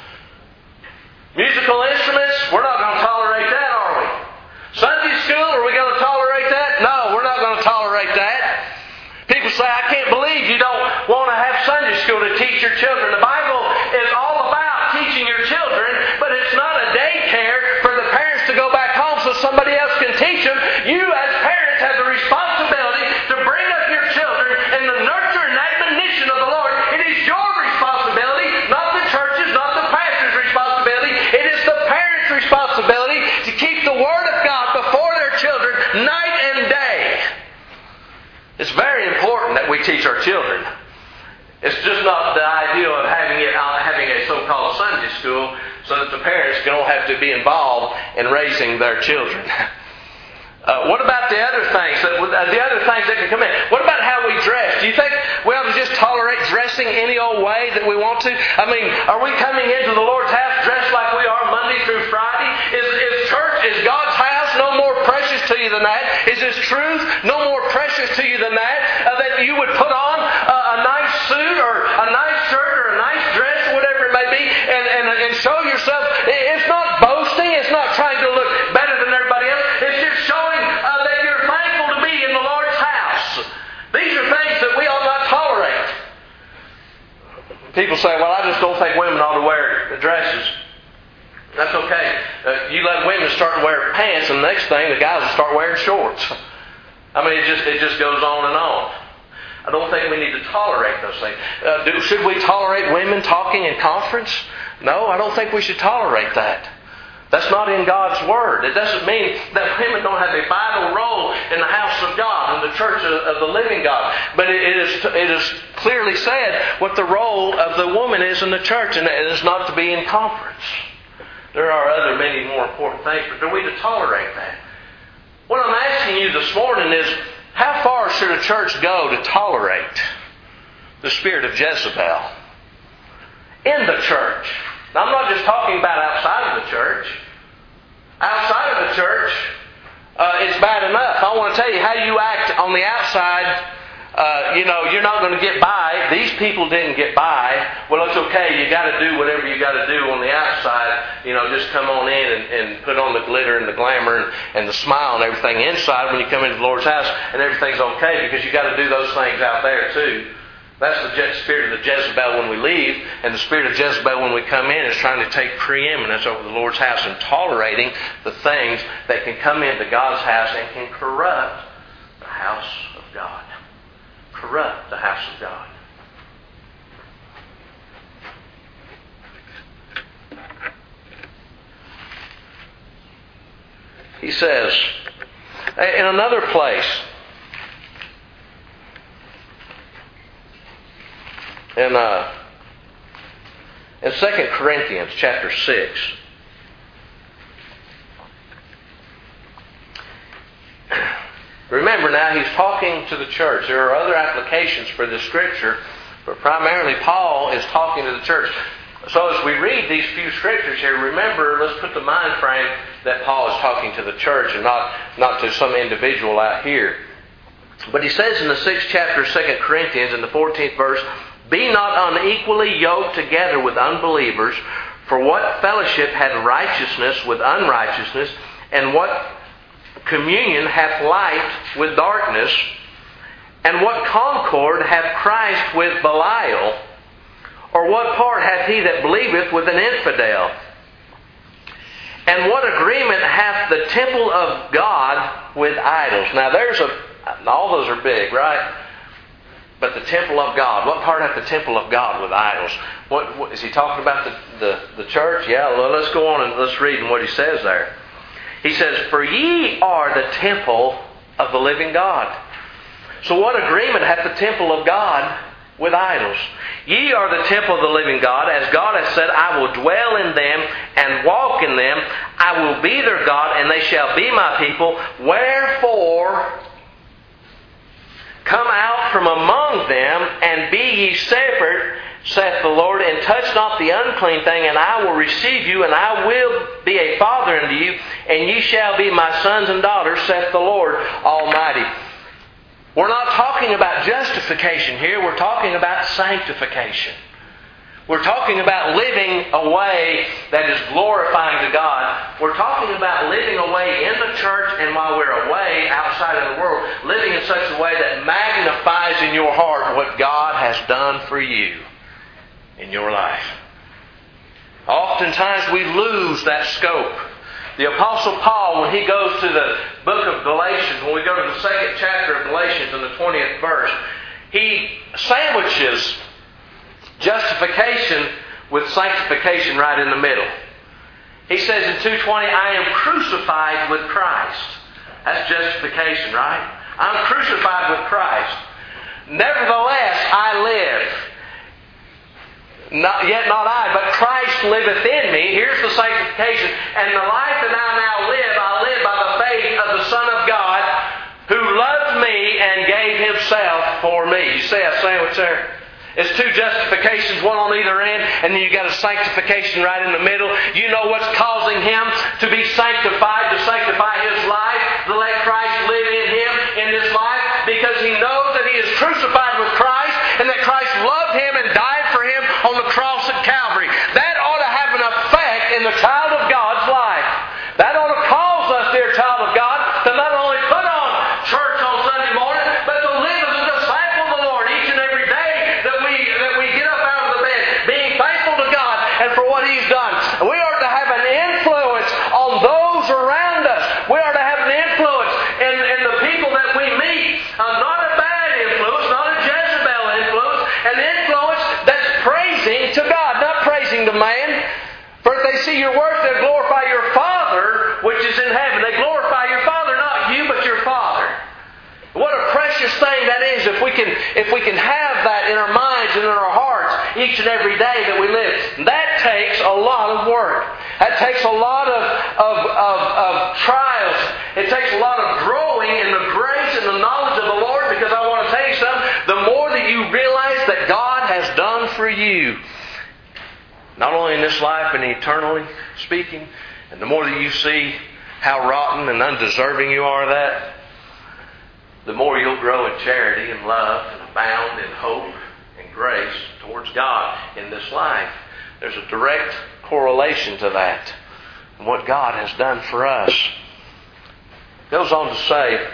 Speaker 1: Musical instruments, we're not going to tolerate that, are we? Sunday school, are we going to tolerate that? No, we're not going to tolerate that. People say, I can't believe you don't want to have Sunday school to teach your children. The Bible is all about teaching your children, but it's not a daycare for the parents to go back home so somebody else can teach them. You as parents have the responsibility to bring up your children in the nurture and admonition of the Lord. It is your responsibility, not the church's, not the pastor's responsibility. It is the parents' responsibility to keep the Word of God before their children night and day. It's very important that we teach our children. It's just not the idea of having it uh, having a so-called Sunday school so that the parents don't have to be involved in raising their children. Uh, what about the other things that uh, the other things that can come in? What about how we dress? Do you think we ought to just tolerate dressing any old way that we want to? I mean, are we coming into the Lord's house dressed like we are Monday through Friday? Is, is church, is God's house no more precious to you than that? Is His truth no more precious to you than that? Uh, that you would put on a, a nice suit or a nice shirt or a nice dress, whatever it may be, and, and, and show yourself. It's not boasting. It's not trying to look better than everybody else. It's just showing uh, that you're thankful to be in the Lord's house. These are things that we ought not tolerate. People say, well, I just don't think women ought to wear dresses. That's okay. Uh, you let women start to wear pants, and the next thing, the guys will start wearing shorts. I mean, it just it just goes on and on. I don't think we need to tolerate those things. Uh, do, should we tolerate women talking in conference? No, I don't think we should tolerate that. That's not in God's Word. It doesn't mean that women don't have a vital role in the house of God, in the church of, of the living God. But it, it, is, it is clearly said what the role of the woman is in the church, and it is not to be in conference. There are other many more important things, but are we to tolerate that? What I'm asking you this morning is, how far should a church go to tolerate the spirit of Jezebel in the church? Now, I'm not just talking about outside of the church. Outside of the church, uh, it's bad enough. I want to tell you how you act on the outside. Uh, you know, you're not going to get by. These people didn't get by. Well, it's okay. You got to do whatever you got to do on the outside. You know, just come on in and, and put on the glitter and the glamour and, and the smile and everything inside when you come into the Lord's house, and everything's okay because you got to do those things out there too. That's the Je- spirit of the Jezebel when we leave, and the spirit of Jezebel when we come in is trying to take preeminence over the Lord's house and tolerating the things that can come into God's house and can corrupt the house of God. Corrupt the house of God. He says, in another place, in uh, in Second Corinthians chapter six, remember now, he's talking to the church. There are other applications for this scripture, but primarily Paul is talking to the church. So as we read these few scriptures here, remember, let's put the mind frame that Paul is talking to the church and not, not to some individual out here. But he says in the sixth chapter of Second Corinthians, in the fourteenth verse, "Be not unequally yoked together with unbelievers, for what fellowship hath righteousness with unrighteousness, and what communion hath light with darkness, and what concord hath Christ with Belial? Or what part hath he that believeth with an infidel? And what agreement hath the temple of God with idols?" Now there's a, all those are big, right? but the temple of God. What part of the temple of God with idols? What, what is he talking about? The, the, the church? Yeah, well, let's go on and let's read in what he says there. He says, "For ye are the temple of the living God." So what agreement hath the temple of God with idols? "Ye are the temple of the living God, as God hath said, I will dwell in them and walk in them. I will be their God, and they shall be my people. Wherefore, come out from among them, and be ye separate, saith the Lord, and touch not the unclean thing, and I will receive you, and I will be a father unto you, and ye shall be my sons and daughters, saith the Lord Almighty." We're not talking about justification here. We're talking about sanctification. We're talking about living a way that is glorifying to God. We're talking about living a way in the church and while we're away outside of the world, living in such a way that magnifies in your heart what God has done for you in your life. Oftentimes we lose that scope. The Apostle Paul, when he goes to the book of Galatians, when we go to the second chapter of Galatians in the twentieth verse, he sandwiches justification with sanctification right in the middle. He says in two twenty, "I am crucified with Christ." That's justification, right? I'm crucified with Christ. "Nevertheless, I live. Not, yet not I, but Christ liveth in me." Here's the sanctification. "And the life that I now live, I live by the faith of the Son of God, who loved me and gave Himself for me." You see a sandwich there? It's two justifications, one on either end, and then you got a sanctification right in the middle. You know what's causing him to be sanctified, to sanctify his life, to let Christ live in him in his life, because he knows that he is crucified with Christ, and that Christ loved him and died for him on the cross at Calvary. That ought to have an effect in the child of God's life. That ought to cause us, dear child of God, to not only put on church on Sunday morning, but to live as a disciple of the Lord each and every day that we that we get up out of the bed, being thankful to God and for what He's done. We are to have an influence on those around us. We are to have an influence in, in the people that we meet. Uh, not a bad influence, not a Jezebel influence, an influence that's praising to God, not praising to man. For if they see your works, they'll glorify your Father which is in heaven. They glorify your Father, not you, but your Father. What a precious thing that is if we can if we can have that in our minds and in our hearts each and every day that we live. That takes a lot of work. That takes a lot of, of, of, of trials. It takes a lot of growing in the grace and the knowledge of the Lord, because I want to tell you something, the more that you realize that God has done for you, not only in this life and eternally speaking, and the more that you see how rotten and undeserving you are of that, the more you'll grow in charity and love and abound in hope and grace towards God in this life. There's a direct correlation to that and what God has done for us. It goes on to say,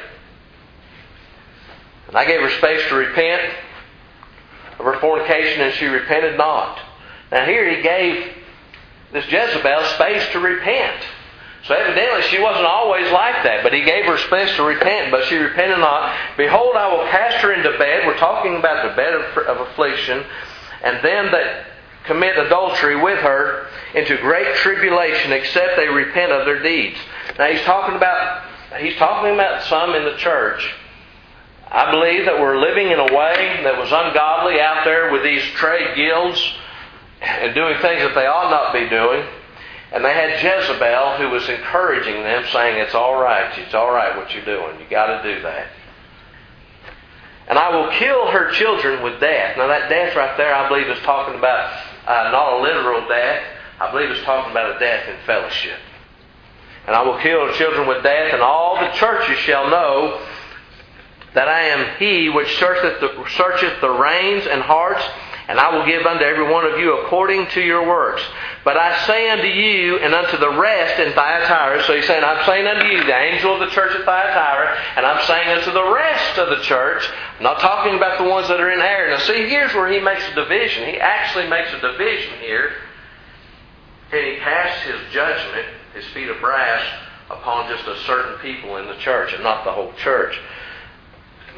Speaker 1: "And I gave her space to repent of her fornication, and she repented not." Now here he gave this Jezebel space to repent. So evidently she wasn't always like that, but he gave her space to repent, but she repented not. "Behold, I will cast her into bed." We're talking about the bed of, of affliction. "And them that commit adultery with her into great tribulation, except they repent of their deeds." Now he's talking about he's talking about some in the church. I believe that we're living in a way that was ungodly out there with these trade guilds and doing things that they ought not be doing. And they had Jezebel who was encouraging them, saying, "It's all right, it's all right what you're doing. You got to do that." "And I will kill her children with death." Now that death right there, I believe, is talking about uh, not a literal death. I believe it's talking about a death in fellowship. "And I will kill her children with death, and all the churches shall know that I am He which searcheth the, searcheth the reins and hearts, and I will give unto every one of you according to your works. But I say unto you and unto the rest in Thyatira," so he's saying, I'm saying unto you, the angel of the church at Thyatira, and I'm saying unto the rest of the church, I'm not talking about the ones that are in error. Now see, here's where he makes a division. He actually makes a division here. And he casts his judgment, his feet of brass, upon just a certain people in the church and not the whole church.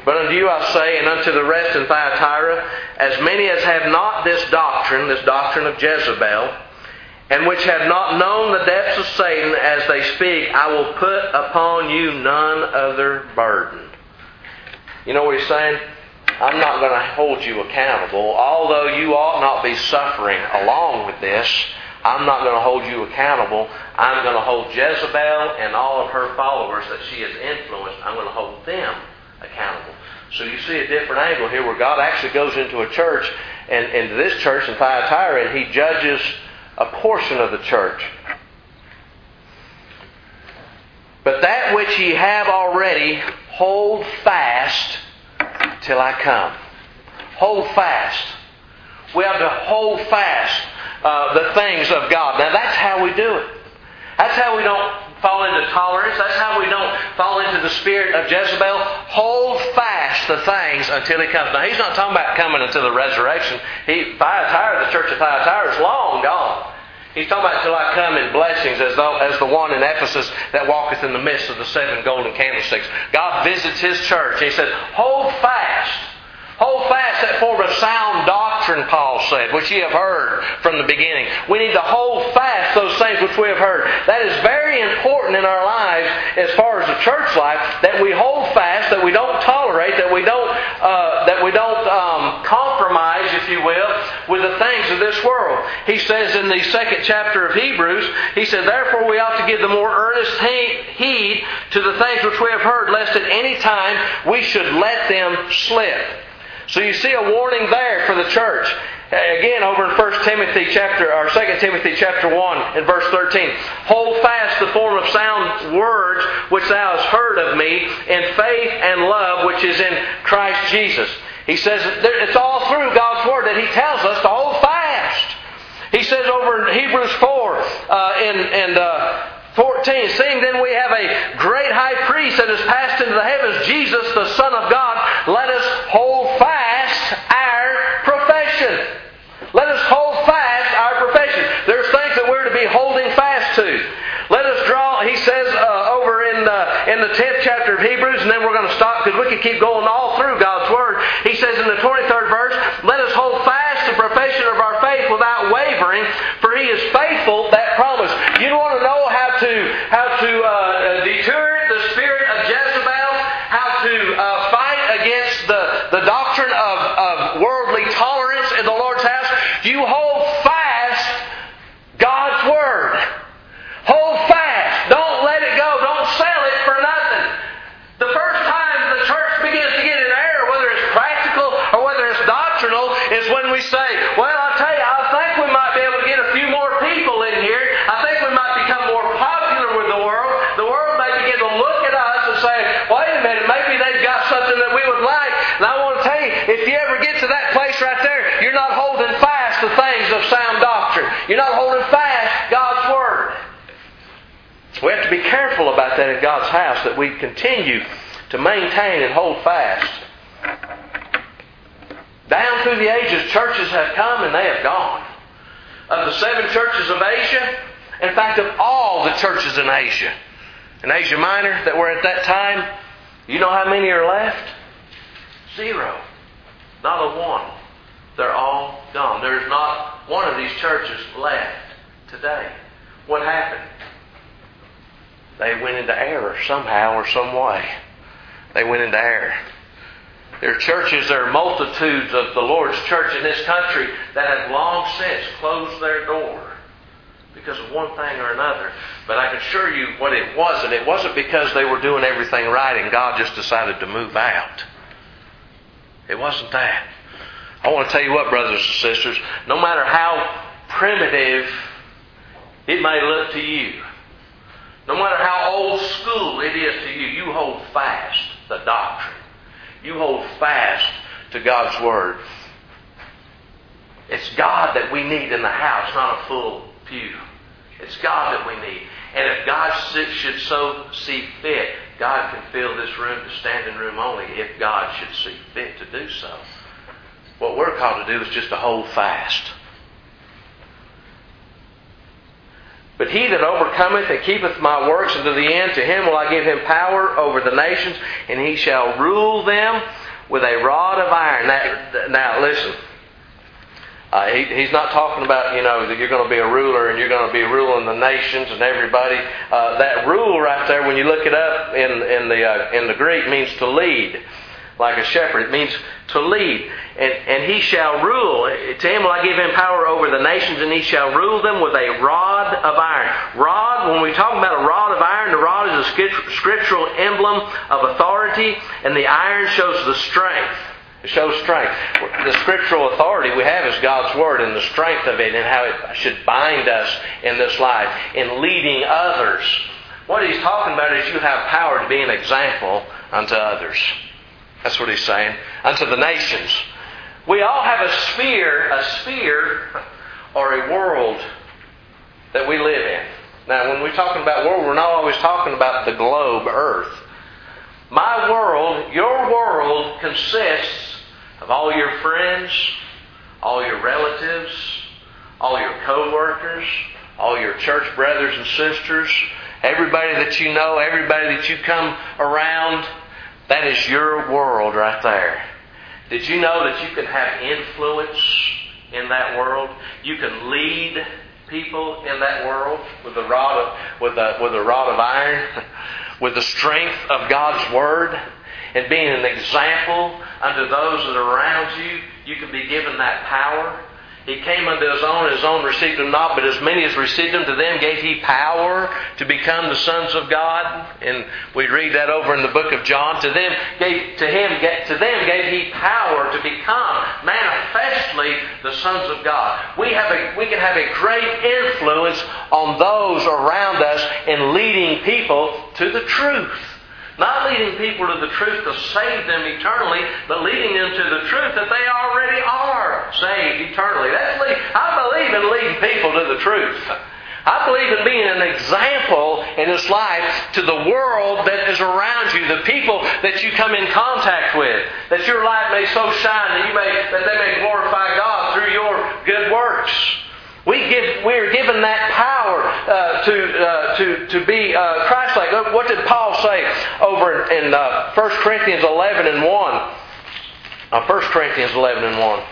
Speaker 1: But unto you I say, and unto the rest in Thyatira, as many as have not this doctrine, this doctrine of Jezebel, and which have not known the depths of Satan as they speak, I will put upon you none other burden. You know what he's saying? I'm not going to hold you accountable. Although you ought not be suffering along with this, I'm not going to hold you accountable. I'm going to hold Jezebel and all of her followers that she has influenced, I'm going to hold them accountable. So you see a different angle here where God actually goes into a church, and into this church in Thyatira, and He judges a portion of the church. But that which ye have already, hold fast till I come. Hold fast. We have to hold fast uh, the things of God. Now that's how we do it. That's how we don't fall into tolerance. That's how we don't fall into the spirit of Jezebel. Hold fast the things until He comes. Now He's not talking about coming until the resurrection. He, Thyatira, the church of Thyatira is long gone. He's talking about till I come in blessings, as though as the one in Ephesus that walketh in the midst of the seven golden candlesticks. God visits His church. He said, hold fast. Hold fast that form of sound doctrine, Paul said, which ye have heard from the beginning. We need to hold fast those things which we have heard. That is very important in our lives as far as the church life, that we hold fast, that we don't tolerate, that we don't uh, that we don't um, compromise, if you will, with the things of this world. He says in the second chapter of Hebrews, he said, therefore we ought to give the more earnest heed to the things which we have heard, lest at any time we should let them slip. So you see a warning there for the church. Again, over in First Timothy chapter or Second Timothy chapter one in verse thirteen. Hold fast the form of sound words which thou hast heard of me in faith and love which is in Christ Jesus. He says it's all through God's Word that He tells us to hold fast. He says over in Hebrews four uh, in, in uh, fourteen, seeing then we have a great high priest that has passed into the heavens, Jesus the Son of God, let us hold fast our profession. Let us hold fast our profession. There's things that we're to be holding fast to. Let us draw, he says uh, over in, uh, in the tenth chapter of Hebrews, and then we're going to stop because we could keep going all through God's Word. He says in the twenty-third verse, let us hold fast the profession of our faith without wavering, for He is faithful that promised. You want to know how to how to uh, deter the spirit of Jezebel, how to uh, fight against the, the doctrine of, of worldly tolerance in the Lord's house? You hold fast God's Word. Hold fast. Don't let it go. Don't sell it for nothing. The first time the church begins to get in error, whether it's practical or whether it's doctrinal, is when we say, well, I'll tell you, I think we might be able to get a few more people in here. I think we might become more popular with the world. The world may begin to look at us and say, wait a minute, maybe they've got something that we would like. And I want to tell you, if you ever get to that place right there, you're not holding fast the things of sound doctrine. You're not holding fast God's Word. We have to be careful about that in God's house, that we continue to maintain and hold fast. Down through the ages, churches have come and they have gone. Of the seven churches of Asia, in fact, of all the churches in Asia, in Asia Minor that were at that time, you know how many are left? Zero. Not a one. They're all gone. There's not one of these churches left today. What happened? They went into error somehow or some way. They went into error. There are churches, there are multitudes of the Lord's church in this country that have long since closed their door because of one thing or another. But I can assure you what it wasn't. It wasn't because they were doing everything right and God just decided to move out. It wasn't that. I want to tell you what, brothers and sisters, no matter how primitive it may look to you, no matter how old school it is to you, you hold fast the doctrine. You hold fast to God's Word. It's God that we need in the house, not a full pew. It's God that we need. And if God should so see fit, God can fill this room to standing room only if God should see fit to do so. What we're called to do is just to hold fast. But he that overcometh and keepeth my works unto the end, to him will I give him power over the nations, and he shall rule them with a rod of iron. Now, now listen. Uh, he, he's not talking about, you know, that you're going to be a ruler and you're going to be ruling the nations and everybody. Uh, that rule right there, when you look it up in, in, the, uh, in the Greek, means to lead. Like a shepherd. It means to lead. And, and he shall rule. To him will I give him power over the nations, and he shall rule them with a rod of iron. Rod, when we talk about a rod of iron, the rod is a scriptural emblem of authority, and the iron shows the strength. It shows strength. The scriptural authority we have is God's Word, and the strength of it and how it should bind us in this life, in leading others. What he's talking about is you have power to be an example unto others. That's what he's saying. Unto the nations. We all have a sphere, a sphere or a world that we live in. Now, when we're talking about world, we're not always talking about the globe, Earth. My world, your world, consists of all your friends, all your relatives, all your co-workers, all your church brothers and sisters, everybody that you know, everybody that you come around. That is your world right there. Did you know that you can have influence in that world? You can lead people in that world with a rod of, with a, with a rod of iron, with the strength of God's Word, and being an example unto those that are around you. You can be given that power. He came unto His own, His own received Him not, but as many as received Him, to them gave He power to become the sons of God. And we read that over in the book of John. To them gave to Him to them gave He power to become manifestly the sons of God. We have a we can have a great influence on those around us in leading people to the truth. Not leading people to the truth to save them eternally, but leading them to the truth that they already are saved eternally. That's lead. I believe in leading people to the truth. I believe in being an example in this life to the world that is around you, the people that you come in contact with, that your light may so shine that you may that they may glorify God through your good works. We give, we are given that power uh, to uh, to to be uh, Christ-like. What did Paul say over in uh, First Corinthians eleven and one? Uh, First Corinthians eleven and one.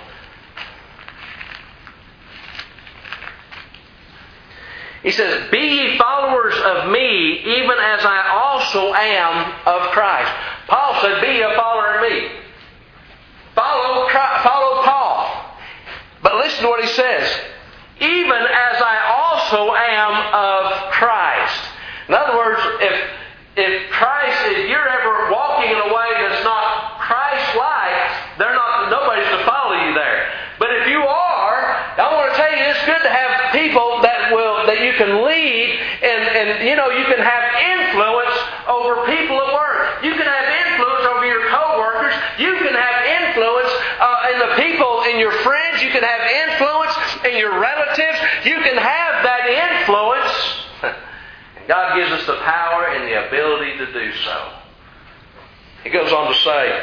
Speaker 1: He says, "Be ye followers of me, even as I also am of Christ." Paul said, "Be ye a follower of me." Follow Christ, follow Paul. But listen to what he says. Even as I also am of Christ. In other words, if if Christ, if you're ever walking in a way that's not Christ-like, they're not. Nobody's to follow you there. But if you are, I want to tell you, it's good to have people that will that you can lead, and and you know you can have influence over people at work. You can have influence over your co-workers. You can have influence uh, in the people, in your friends. You can have influence in your relatives. You can have that influence. And God gives us the power and the ability to do so. He goes on to say,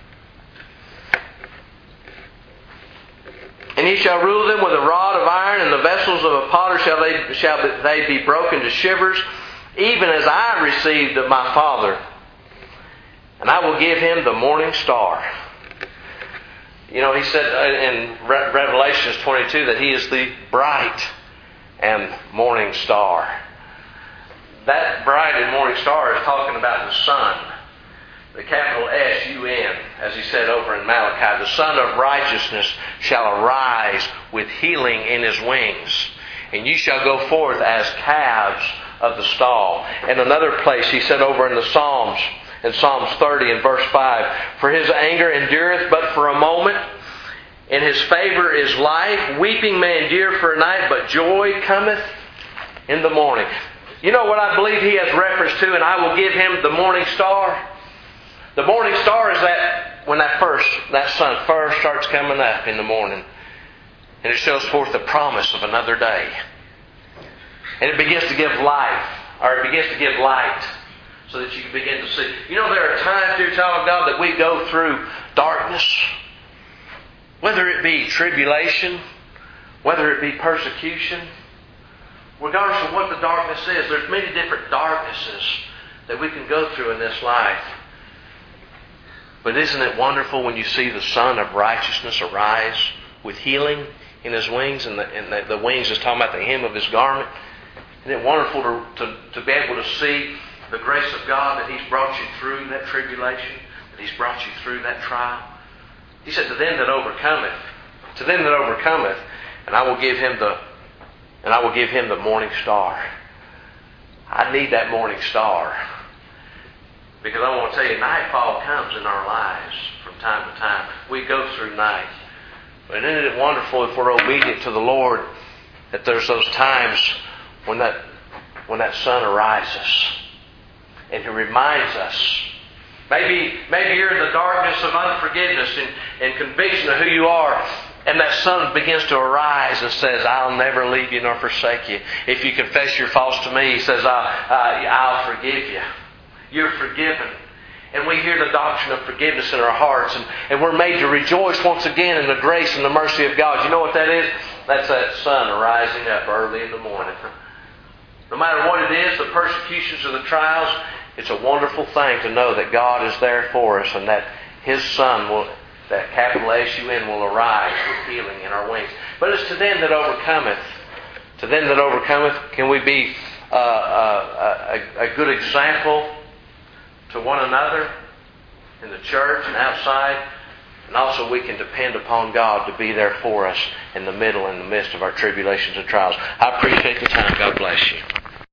Speaker 1: "And he shall rule them with a rod of iron, and the vessels of a potter shall they shall they be broken to shivers, even as I received of my Father. And I will give him the morning star." You know, he said in Revelation twenty-two that he is the bright and morning star. That bright and morning star is talking about the sun. The capital S U N, as he said over in Malachi. The Son of Righteousness shall arise with healing in his wings. And you shall go forth as calves of the stall. And another place he said over in the Psalms, in Psalms thirty and verse five, "For his anger endureth but for a moment. In his favor is life. Weeping may endure for a night, but joy cometh in the morning." You know what I believe he has reference to, and I will give him the morning star? The morning star is that when that first, that sun first starts coming up in the morning. And it shows forth the promise of another day. And it begins to give life, or it begins to give light, so that you can begin to see. You know, there are times, dear child of God, that we go through darkness. Whether it be tribulation, whether it be persecution, regardless of what the darkness is. There's many different darknesses that we can go through in this life. But isn't it wonderful when you see the Son of Righteousness arise with healing in His wings, and the, and the, the wings is talking about the hem of His garment? Isn't it wonderful to, to, to be able to see the grace of God, that He's brought you through that tribulation, that He's brought you through that trial? He said, to them that overcometh, to them that overcometh, and I will give him the and I will give him the morning star. I need that morning star. Because I want to tell you, nightfall comes in our lives from time to time. We go through night. But isn't it wonderful if we're obedient to the Lord, that there's those times when that when that sun arises and He reminds us. Maybe, maybe you're in the darkness of unforgiveness and, and conviction of who you are, and that sun begins to arise and says, I'll never leave you nor forsake you. If you confess your faults to me, He says, I'll, uh, I'll forgive you. You're forgiven. And we hear the doctrine of forgiveness in our hearts, and, and we're made to rejoice once again in the grace and the mercy of God. You know what that is? That's that sun arising up early in the morning. No matter what it is, the persecutions or the trials, it's a wonderful thing to know that God is there for us, and that His Son, will, that capital S U N, will arise with healing in our wings. But it's to them that overcometh. To them that overcometh, can we be uh, uh, a, a good example to one another in the church and outside? And also we can depend upon God to be there for us in the middle, in the midst of our tribulations and trials. I appreciate the time. God bless you.